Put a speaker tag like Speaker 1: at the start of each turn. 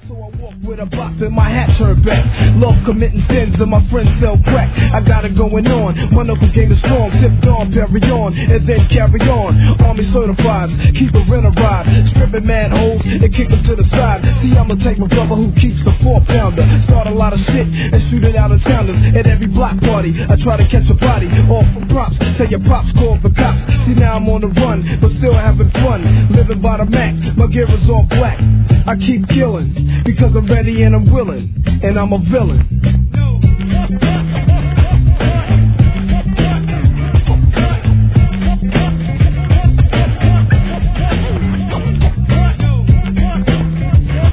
Speaker 1: So I walk with a box and my hat turned back. Love committing sins and my friends sell crack. I got it going on. My knuckle game is strong. Sipped on, carry on, and then carry on. Army certified, keep a rent a ride. Stripping mad hoes and kick them to the side. See, I'ma take my brother who keeps the 4-pounder. Start a lot of shit and shoot it out of towners. At every block party, I try to catch a body. Off from props, tell your pops call the cops. See, now I'm on the run, but still having fun. Living by the max, my gear is all black. I keep killing, because I'm ready and I'm willing. And I'm a villain.